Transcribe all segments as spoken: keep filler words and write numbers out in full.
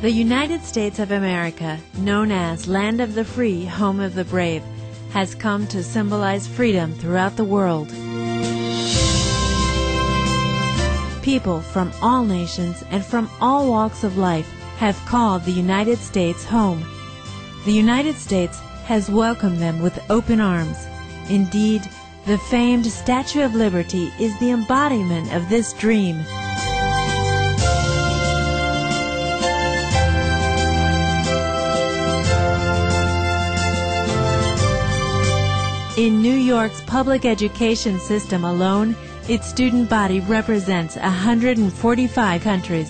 The United States of America, known as Land of the Free, Home of the Brave, has come to symbolize freedom throughout the world. People from all nations and from all walks of life have called the United States home. The United States has welcomed them with open arms. Indeed, the famed Statue of Liberty is the embodiment of this dream. In New York's public education system alone, its student body represents one hundred forty-five countries.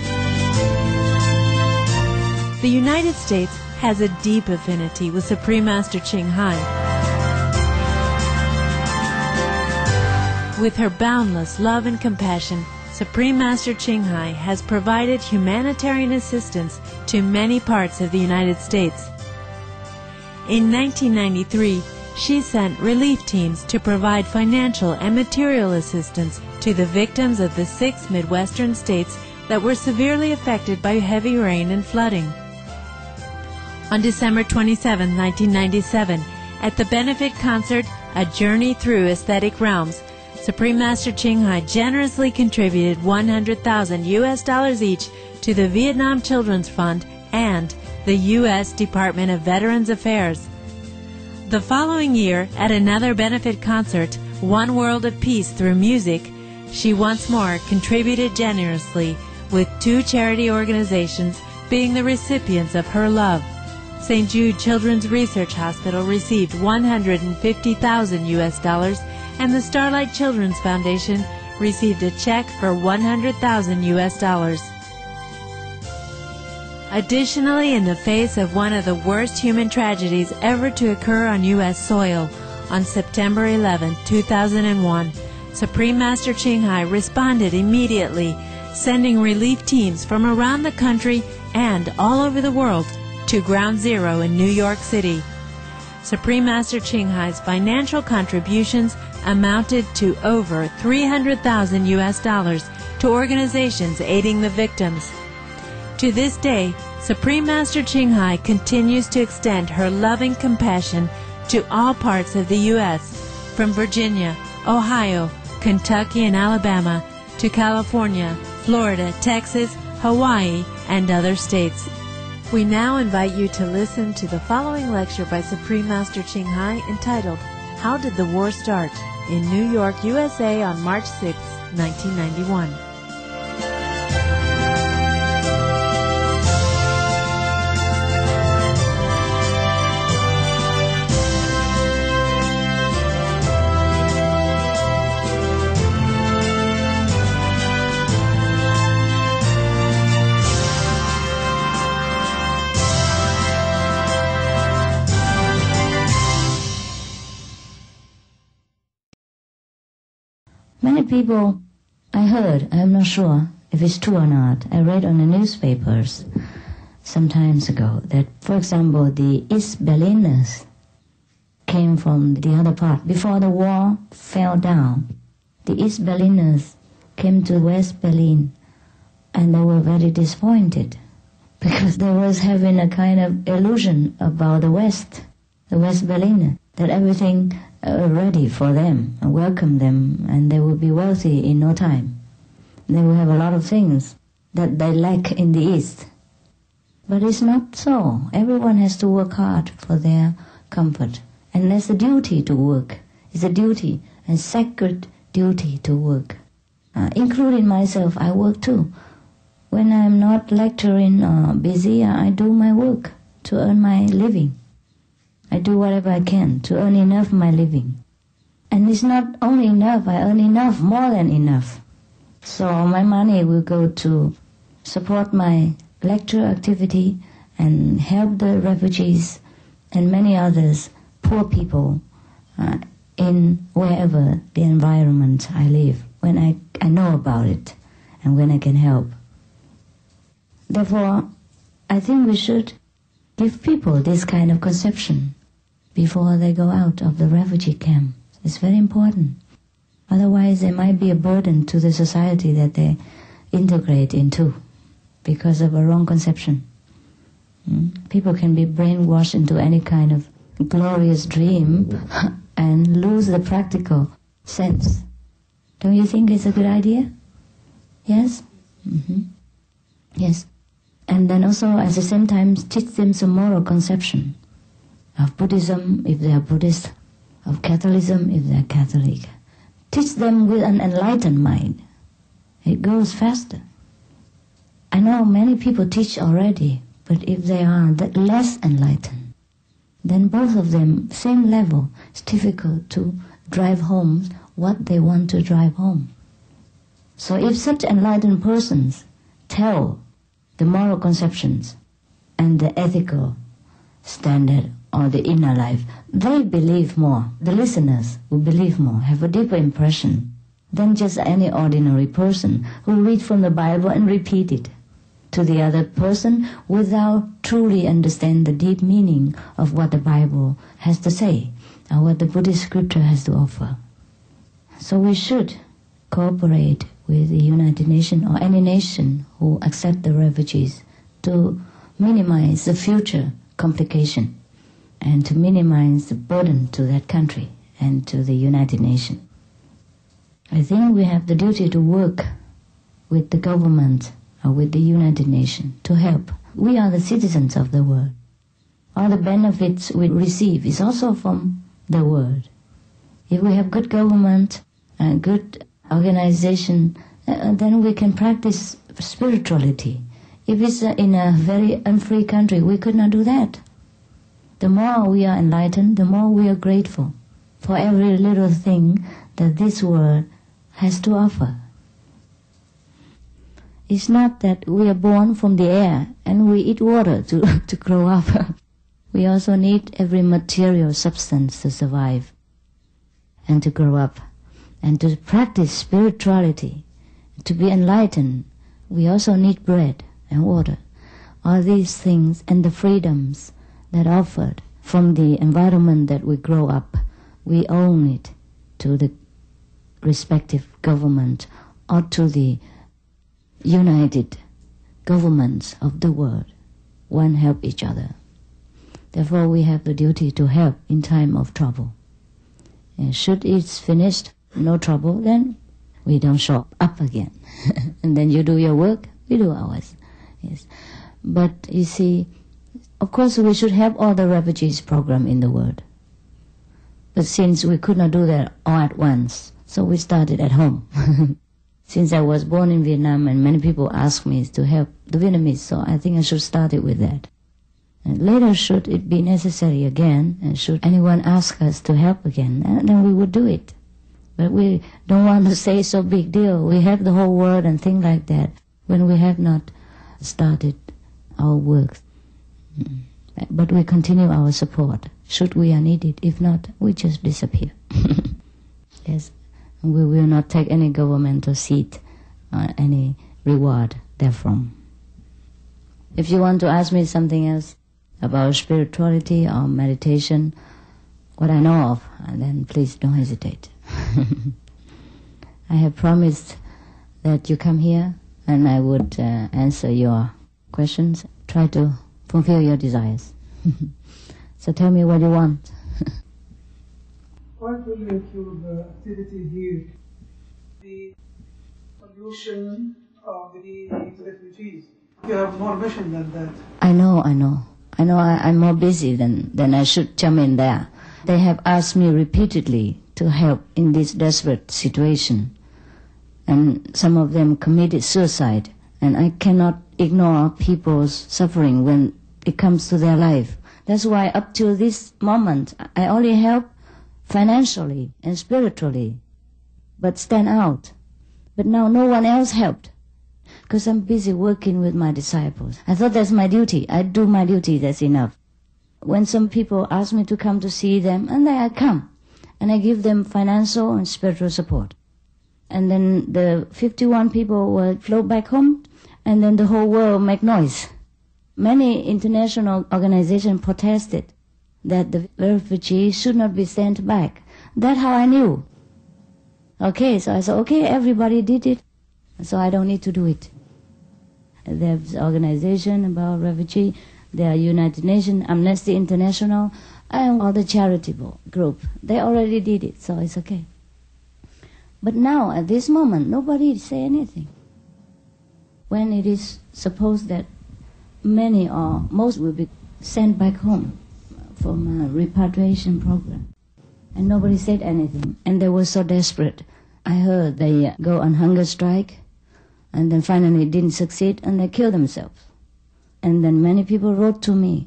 The United States has a deep affinity with Supreme Master Ching Hai. With her boundless love and compassion, Supreme Master Ching Hai has provided humanitarian assistance to many parts of the United States. In nineteen ninety-three, she sent relief teams to provide financial and material assistance to the victims of the six Midwestern states that were severely affected by heavy rain and flooding. On December twenty-seventh, nineteen ninety-seven, at the benefit concert, A Journey Through Aesthetic Realms, Supreme Master Ching Hai generously contributed one hundred thousand U S dollars each to the Vietnam Children's Fund and the U S Department of Veterans Affairs. The following year, at another benefit concert, One World of Peace Through Music, she once more contributed generously, with two charity organizations being the recipients of her love. Saint Jude Children's Research Hospital received one hundred fifty thousand U S dollars, and the Starlight Children's Foundation received a check for one hundred thousand U S dollars. Additionally, in the face of one of the worst human tragedies ever to occur on U S soil, on September eleventh, two thousand one, Supreme Master Ching Hai responded immediately, sending relief teams from around the country and all over the world to Ground Zero in New York City. Supreme Master Ching Hai's financial contributions amounted to over three hundred thousand U S dollars to organizations aiding the victims. To this day, Supreme Master Ching Hai continues to extend her loving compassion to all parts of the U S, from Virginia, Ohio, Kentucky, and Alabama to California, Florida, Texas, Hawaii, and other states. We now invite you to listen to the following lecture by Supreme Master Ching Hai entitled, How Did the War Start? In New York, U S A on March sixth, nineteen ninety-one. Many people, I heard, I'm not sure if it's true or not, I read on the newspapers some times ago that, for example, the East Berliners came from the other part. Before the war fell down, the East Berliners came to West Berlin, and they were very disappointed because they was having a kind of illusion about the West, the West Berliner, that everything uh, ready for them and welcome them, and they will be wealthy in no time. They will have a lot of things that they lack in the East. But it's not so. Everyone has to work hard for their comfort. And there's a duty to work. It's a duty, a sacred duty to work. Uh, including myself, I work too. When I'm not lecturing or busy, I do my work to earn my living. I do whatever I can to earn enough my living. And it's not only enough, I earn enough, more than enough. So my money will go to support my lecture activity and help the refugees and many others, poor people, uh, in wherever the environment I live, when I, I know about it and when I can help. Therefore, I think we should give people this kind of conception before they go out of the refugee camp. It's very important. Otherwise, they might be a burden to the society that they integrate into. because of a wrong conception. Mm? People can be brainwashed into any kind of glorious dream and lose the practical sense. Don't you think it's a good idea? Yes? Mm-hmm. Yes. And then also at the same time teach them some moral conception of Buddhism if they are Buddhist, of Catholicism if they are Catholic. Teach them with an enlightened mind. It goes faster. I know many people teach already, but if they are that less enlightened, then both of them, same level, it's difficult to drive home what they want to drive home. So if such enlightened persons tell the moral conceptions and the ethical standard or the inner life, they believe more. The listeners will believe more, have a deeper impression than just any ordinary person who read from the Bible and repeat it to the other person without truly understand the deep meaning of what the Bible has to say or what the Buddhist scripture has to offer. So we should cooperate with the United Nations or any nation who accept the refugees to minimize the future complication and to minimize the burden to that country and to the United Nations. I think we have the duty to work with the government or with the United Nations to help. We are the citizens of the world. All the benefits we receive is also from the world. If we have good government and good organization, uh, then we can practice spirituality. If it's uh, in a very unfree country, we could not do that. The more we are enlightened, the more we are grateful for every little thing that this world has to offer. It's not that we are born from the air and we eat water to, to grow up. We also need every material substance to survive and to grow up. And to practice spirituality, to be enlightened, we also need bread and water. All these things and the freedoms that are offered from the environment that we grow up, we own it to the respective government or to the united governments of the world. One help each other. Therefore we have the duty to help in time of trouble. And should it's finished, no trouble, then we don't show up again. And then you do your work, we do ours. Yes. But you see, of course we should have all the refugees program in the world. But since we could not do that all at once, so we started at home. Since I was born in Vietnam and many people ask me to help the Vietnamese, so I think I should start it with that. And later, should it be necessary again, and should anyone ask us to help again, then we would do it. But we don't want to say so big deal. We have the whole world and things like that when we have not started our work. But we continue our support should we are needed. If not, we just disappear. Yes, we will not take any governmental seat or any reward therefrom. If you want to ask me something else about spirituality or meditation, what I know of, then please don't hesitate. I have promised that you come here and I would uh, answer your questions, try to fulfill your desires. So tell me what you want. What will make your activity here? The solution of the refugees. You have more mission than that. I know, I know. I know I, I'm more busy than, than I should jump in there. They have asked me repeatedly to help in this desperate situation. And some of them committed suicide. And I cannot ignore people's suffering when it comes to their life. That's why up to this moment, I only help financially and spiritually, but stand out. But now no one else helped, because I'm busy working with my disciples. I thought that's my duty. I do my duty, that's enough. When some people ask me to come to see them, and then I come, and I give them financial and spiritual support. And then the fifty-one people will flow back home, and then the whole world make noise. Many international organizations protested that the refugees should not be sent back. That's how I knew. Okay, so I said, okay, everybody did it, so I don't need to do it. There's organization about refugee. There are United Nations, Amnesty International, and all the charitable group. They already did it, so it's okay. But now, at this moment, nobody say anything. When it is supposed that many or most will be sent back home from a repatriation program. And nobody said anything. And they were so desperate. I heard they go on hunger strike, and then finally it didn't succeed, and they killed themselves. And then many people wrote to me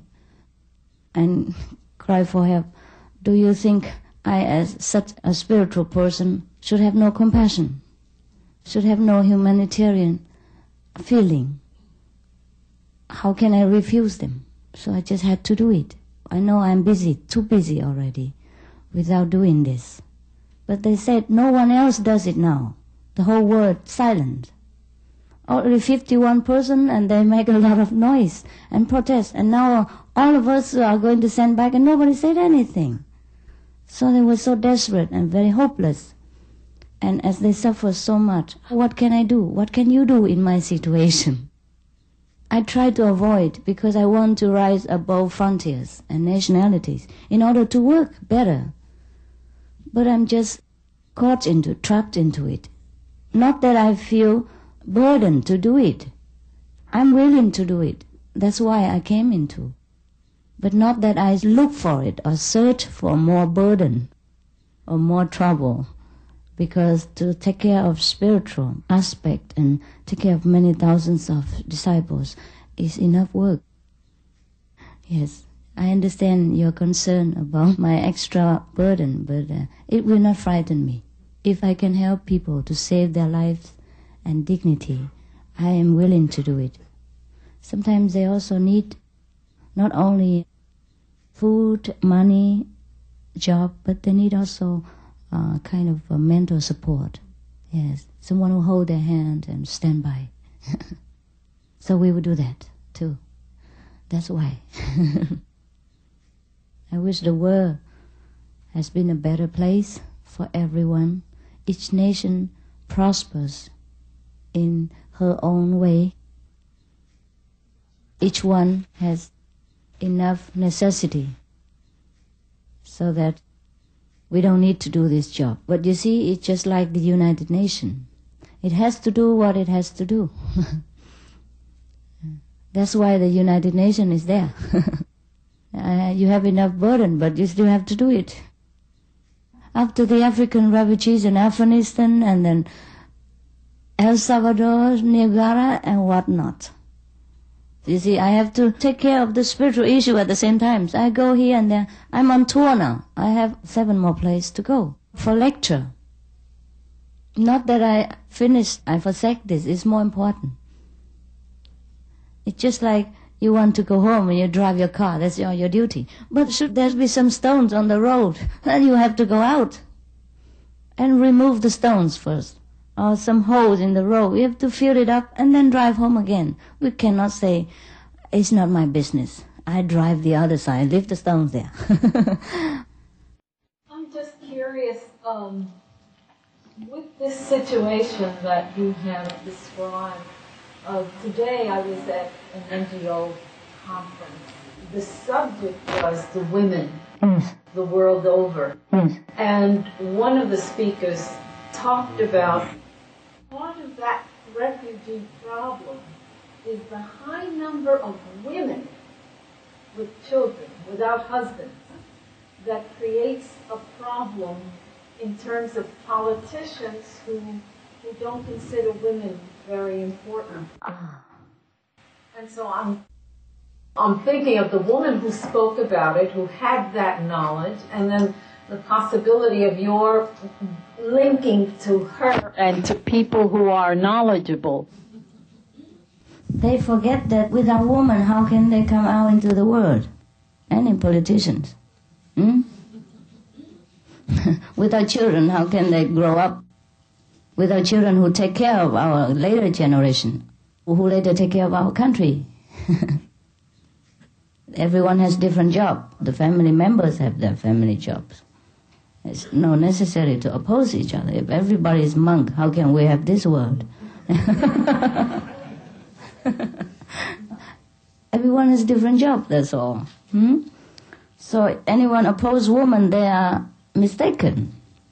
and cried for help. Do you think I, as such a spiritual person, should have no compassion, should have no humanitarian feeling? How can I refuse them? So I just had to do it. I know I'm busy, too busy already, without doing this. But they said no one else does it now. The whole world silent. Only fifty-one person, and they make a lot of noise and protest. And now all of us are going to send back, and nobody said anything. So they were so desperate and very hopeless. And as they suffer so much, what can I do? What can you do in my situation? I try to avoid, because I want to rise above frontiers and nationalities in order to work better. But I'm just caught into, trapped into it. Not that I feel burdened to do it. I'm willing to do it. That's why I came into. But not that I look for it or search for more burden or more trouble. Because to take care of spiritual aspect and take care of many thousands of disciples is enough work. Yes, I understand your concern about my extra burden, but uh, it will not frighten me. If I can help people to save their lives and dignity, I am willing to do it. Sometimes they also need not only food, money, job, but they need also uh, kind of a mental support. Yes, someone who hold their hand and stand by. So we will do that too. That's why. I wish the world has been a better place for everyone. Each nation prospers in her own way. Each one has enough necessity so that we don't need to do this job. But you see, it's just like the United Nations. It has to do what it has to do. That's why the United Nations is there. uh, you have enough burden, but you still have to do it. After the African refugees in Afghanistan and then El Salvador, Niagara, and whatnot. You see, I have to take care of the spiritual issue at the same time. So I go here and there. I'm on tour now. I have seven more places to go for lecture. Not that I finished, I forsake this. It's more important. It's just like you want to go home and you drive your car. That's your, your duty. But should there be some stones on the road, then you have to go out and remove the stones first. Or some holes in the road. We have to fill it up and then drive home again. We cannot say, it's not my business. I drive the other side, leave the stones there. I'm just curious, um, with this situation that you have described, uh, today I was at an N G O conference. The subject was the women, Yes. the world over. Yes. And one of the speakers talked about part of that refugee problem is the high number of women with children, without husbands, that creates a problem in terms of politicians who, who don't consider women very important. And so I'm, I'm thinking of the woman who spoke about it, who had that knowledge, and then the possibility of your linking to her and to people who are knowledgeable. They forget that without women, how can they come out into the world? Any politicians? Hmm? Without children, how can they grow up? Without children who take care of our later generation, who later take care of our country. Everyone has different jobs. The family members have their family jobs. It's not necessary to oppose each other. If everybody is monk, how can we have this world? Everyone has a different job, that's all. Hmm? So anyone oppose woman, they are mistaken.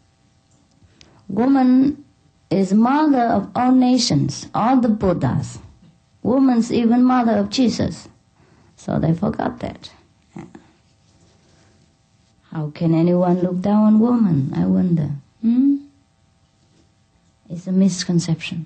Woman is mother of all nations, all the Buddhas. Woman's even mother of Jesus. So they forgot that. How can anyone look down on woman, I wonder? Hmm? It's a misconception.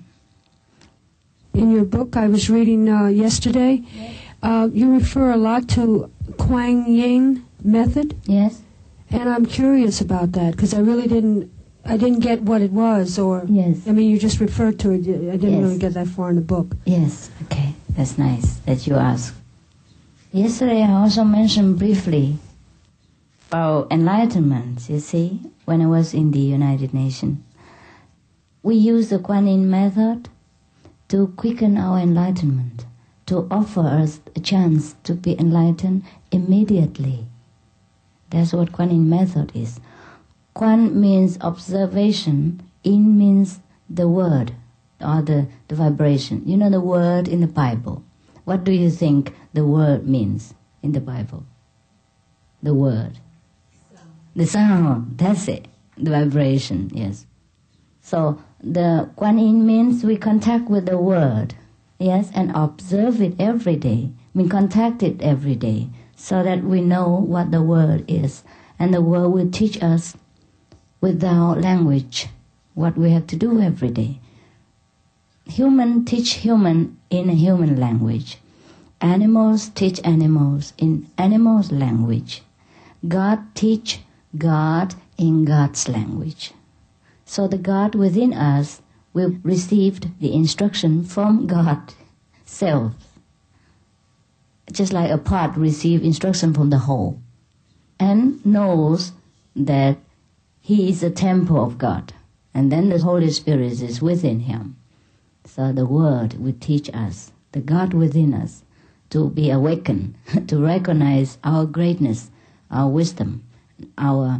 In your book I was reading uh, yesterday, yes. uh, you refer a lot to Kuan Yin method. Yes. And I'm curious about that because I really didn't, I didn't get what it was, or yes. I mean, you just referred to it. I didn't yes. really get that far in the book. Yes. Okay, that's nice that you asked. Yesterday I also mentioned briefly about enlightenment. You see, when I was in the United Nations, we use the Kuan Yin method to quicken our enlightenment, to offer us a chance to be enlightened immediately. That's what Kuan Yin method is. Kuan means observation, Yin means the word or the, the vibration. You know the word in the Bible. What do you think the word means in the Bible? The word. Sound. The sound, that's it. The vibration, yes. So the Kuan Yin means we contact with the word, yes, and observe it every day. We contact it every day so that we know what the word is. And the word will teach us without language what we have to do every day. Human teach human in a human language. Animals teach animals in animals' language. God teach God in God's language. So the God within us will receive the instruction from God self. Just like a part receives instruction from the whole and knows that he is the temple of God. And then the Holy Spirit is within him. So the Word will teach us, the God within us, to be awakened, to recognize our greatness, our wisdom, our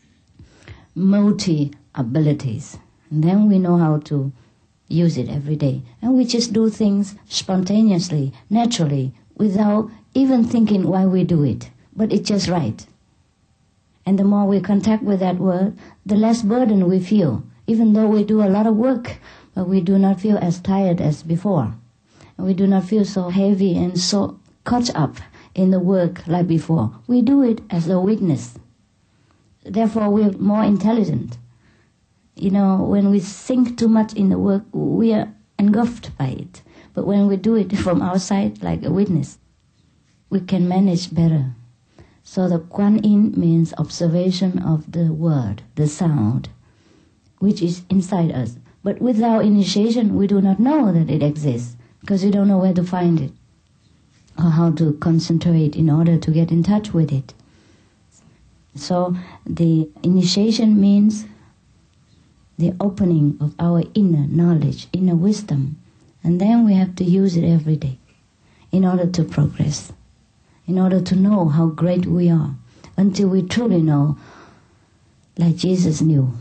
multi-abilities. And then we know how to use it every day. And we just do things spontaneously, naturally, without even thinking why we do it. But it's just right. And the more we contact with that word, the less burden we feel. Even though we do a lot of work, but we do not feel as tired as before. And we do not feel so heavy and so caught up in the work like before. We do it as a witness. Therefore, we're more intelligent. You know, when we think too much in the work, we are engulfed by it. But when we do it from outside, like a witness, we can manage better. So the Kuan Yin means observation of the word, the sound, which is inside us. But without initiation, we do not know that it exists, because we don't know where to find it, or how to concentrate in order to get in touch with it. So the initiation means the opening of our inner knowledge, inner wisdom, and then we have to use it every day in order to progress, in order to know how great we are, until we truly know, like Jesus knew.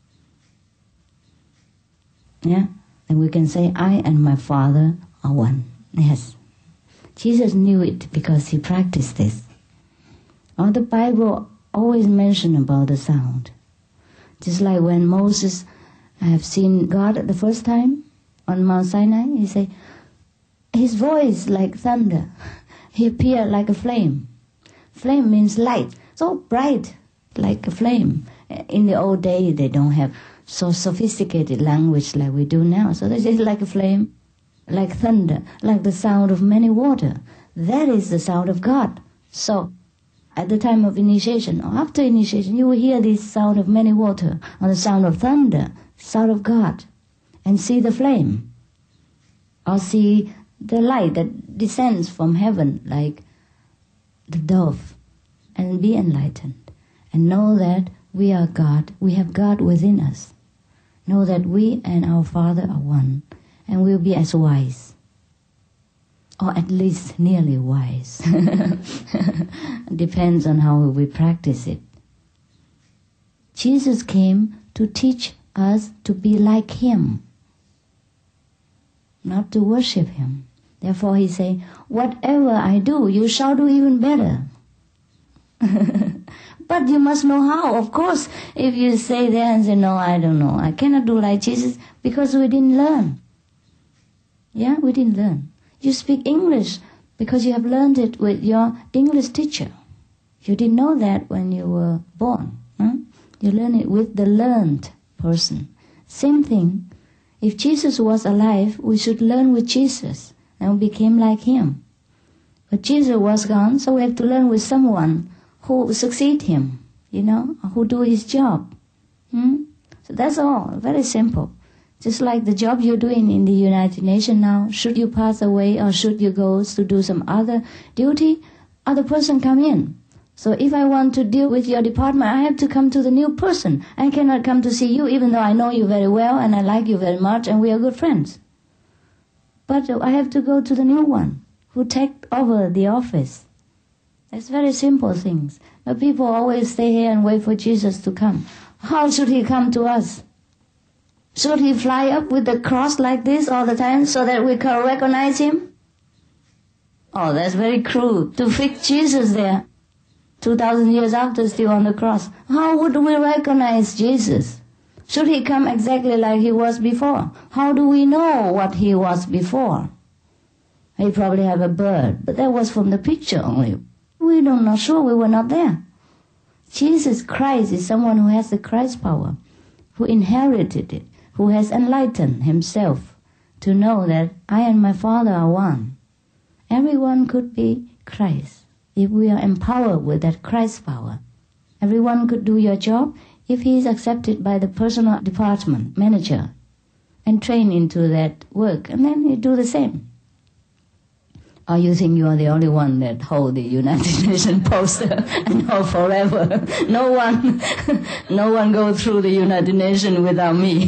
Yeah? And we can say, I and my Father are one. Yes. Jesus knew it because he practiced this. Or the Bible always mention about the sound. Just like when Moses, I have seen God the first time on Mount Sinai, he said, his voice like thunder. He appeared like a flame. Flame means light, so bright, like a flame. In the old day, they don't have so sophisticated language like we do now. So they say like a flame, like thunder, like the sound of many water. That is the sound of God. So at the time of initiation or after initiation, you will hear this sound of many water or the sound of thunder, sound of God, and see the flame. Or see the light that descends from heaven like the dove, and be enlightened. And know that we are God, we have God within us. Know that we and our Father are one, and we'll be as wise, or at least nearly wise. Depends on how we practice it. Jesus came to teach us to be like him, not to worship him. Therefore he say, whatever I do, you shall do even better. But you must know how. Of course, if you say there and say, no, I don't know, I cannot do like Jesus, because we didn't learn. Yeah, we didn't learn. You speak English because you have learned it with your English teacher. You didn't know that when you were born. Huh? You learn it with the learned person. Same thing. If Jesus was alive, we should learn with Jesus, and we became like him. But Jesus was gone, so we have to learn with someone who succeed him, you know, who do his job. Hmm? So that's all, very simple. Just like the job you're doing in the United Nations now, should you pass away or should you go to do some other duty, other person come in. So if I want to deal with your department, I have to come to the new person. I cannot come to see you even though I know you very well and I like you very much and we are good friends. But I have to go to the new one who take over the office. It's very simple things. But people always stay here and wait for Jesus to come. How should he come to us? Should he fly up with the cross like this all the time so that we can recognize him? Oh, that's very cruel. To fix Jesus there, two thousand years after, still on the cross. How would we recognize Jesus? Should he come exactly like he was before? How do we know what he was before? He probably have a bird, but that was from the picture only. We don't know sure, we were not there. Jesus Christ is someone who has the Christ power, who inherited it, who has enlightened himself to know that I and my Father are one. Everyone could be Christ if we are empowered with that Christ power. Everyone could do your job if he is accepted by the personal department manager and trained into that work, and then you do the same. Or you think you are the only one that hold the United Nations poster and hold forever? No one, no one go through the United Nations without me.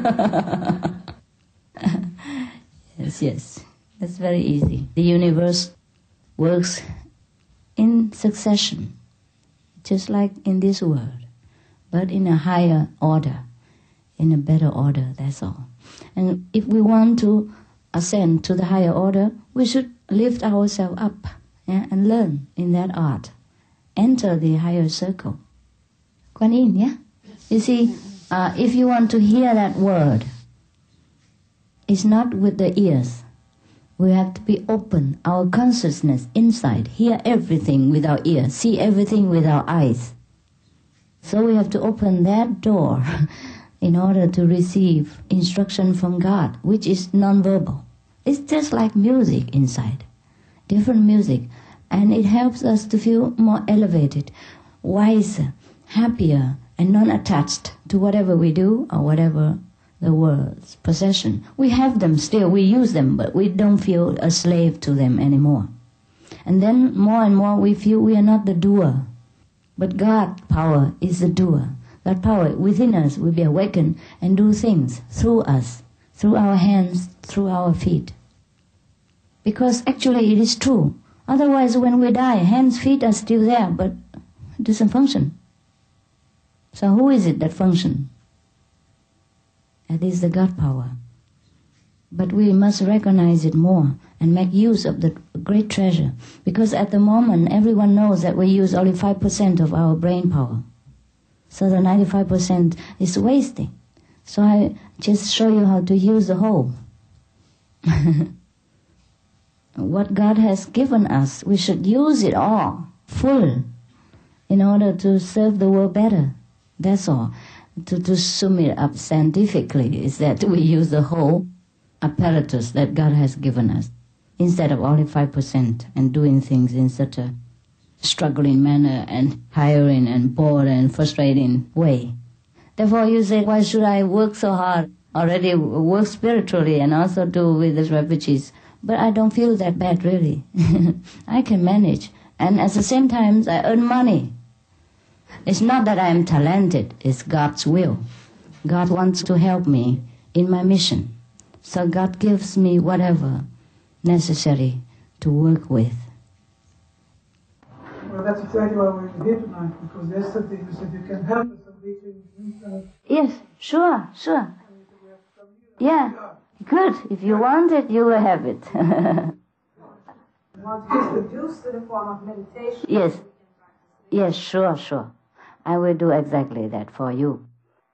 Yes, yes, that's very easy. The universe works in succession, just like in this world, but in a higher order, in a better order, that's all. And if we want to ascend to the higher order, we should lift ourselves up, yeah, and learn in that art. Enter the higher circle. Kuan Yin, yeah? You see, uh, if you want to hear that word, it's not with the ears. We have to be open. Our consciousness inside, hear everything with our ears, see everything with our eyes. So we have to open that door in order to receive instruction from God, which is non-verbal. It's just like music inside, different music, and it helps us to feel more elevated, wiser, happier, and non-attached to whatever we do or whatever the world's possession. We have them still, we use them, but we don't feel a slave to them anymore. And then more and more we feel we are not the doer, but God's power is the doer. That power within us will be awakened and do things through us, through our hands, through our feet. Because actually it is true. Otherwise when we die, hands, feet are still there, but it doesn't function. So who is it that functions? That is the God power. But we must recognize it more and make use of the great treasure. Because at the moment everyone knows that we use only five percent of our brain power. So the ninety-five percent is wasting. So I just show you how to use the whole. What God has given us, we should use it all, full, in order to serve the world better. That's all. To, to sum it up scientifically is that we use the whole apparatus that God has given us, instead of only five percent and doing things in such a struggling manner and tiring and bored and frustrating way. Therefore you say, why should I work so hard? Already work spiritually and also do with the refugees. But I don't feel that bad really. I can manage. And at the same time I earn money. It's not that I am talented, it's God's will. God wants to help me in my mission. So God gives me whatever necessary to work with. Well, that's exactly why we're here tonight, because yesterday you said you can help us reaching inside. Yes, sure, sure. Yeah, good. If you want it, you will have it. Want to introduce to the form of meditation? Yes. Yes, sure, sure. I will do exactly that for you.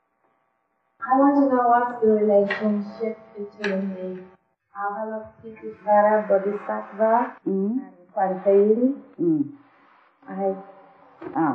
I want to know what's the relationship between the Avalokiteshvara Bodhisattva Mm. and Kwan Yin. Mm. I Ah.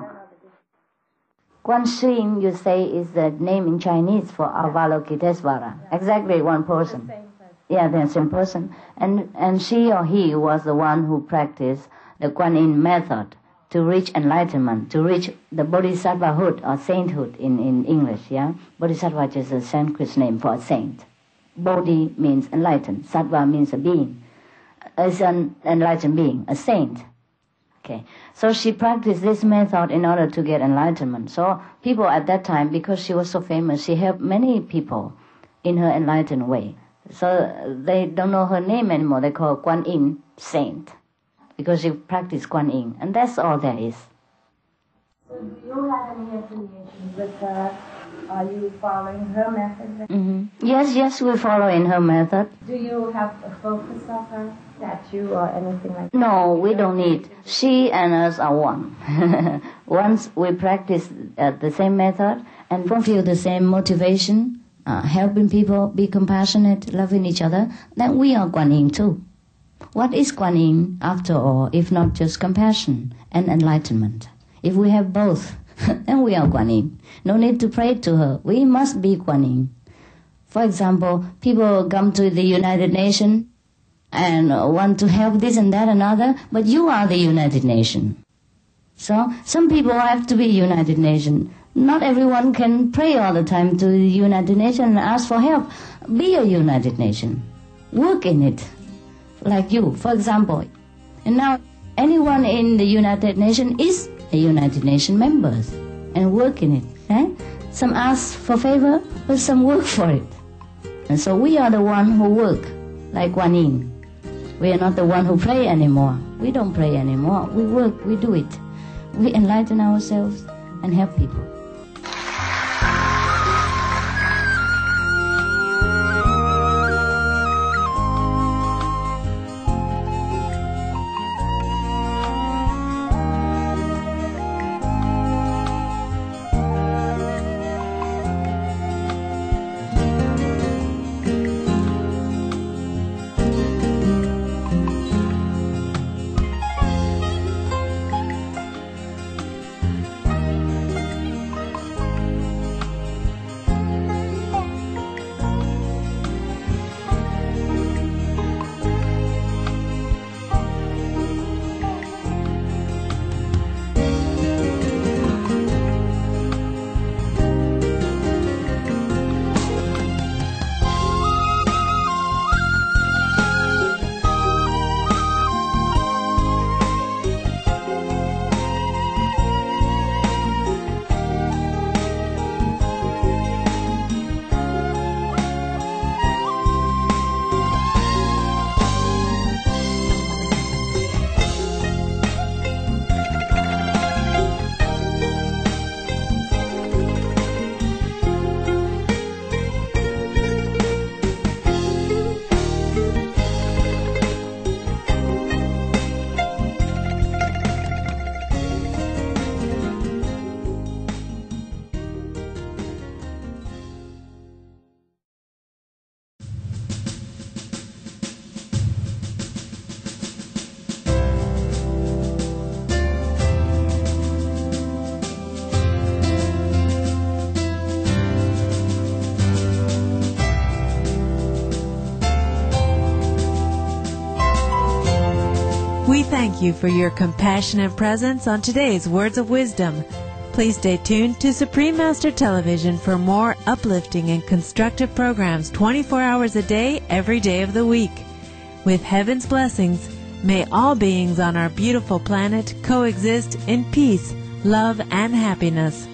Quan Yin, you say, is the name in Chinese for Avalokiteshvara. Exactly one person. Yeah, the same person. And and she or he was the one who practiced the Kuan Yin method to reach enlightenment, to reach the bodhisattvahood or sainthood in, in English, yeah? Bodhisattva is a Sanskrit name for a saint. Bodhi means enlightened. Sattva means a being. As an enlightened being, a saint. Okay, so she practiced this method in order to get enlightenment. So people at that time, because she was so famous, she helped many people in her enlightened way. So they don't know her name anymore. They call her Kuan Yin saint because she practiced Kuan Yin, and that's all there is. So do you have any affiliation with her? Are you following her method? Mm-hmm. Yes, yes, we follow in her method. Do you have a focus of her statue or anything like that? No, we don't need. She and us are one. Once we practice uh, the same method and fulfill the same motivation, uh, helping people, be compassionate, loving each other, then we are Kuan Yin too. What is Kuan Yin, after all, if not just compassion and enlightenment? If we have both, then we are Kuan Yin. No need to pray to her. We must be Kuan Yin. For example, people come to the United Nations and want to help this and that and other, but you are the United Nation. So some people have to be United Nation. Not everyone can pray all the time to the United Nation and ask for help. Be a United Nation. Work in it. Like you, for example. And now anyone in the United Nation is a United Nation member and work in it. Eh? Some ask for favor, but some work for it. And so we are the one who work like Kuan Yin. We are not the one who pray anymore. We don't pray anymore. We work, we do it. We enlighten ourselves and help people. We thank you for your compassionate presence on today's Words of Wisdom. Please stay tuned to Supreme Master Television for more uplifting and constructive programs twenty-four hours a day, every day of the week. With heaven's blessings, may all beings on our beautiful planet coexist in peace, love, and happiness.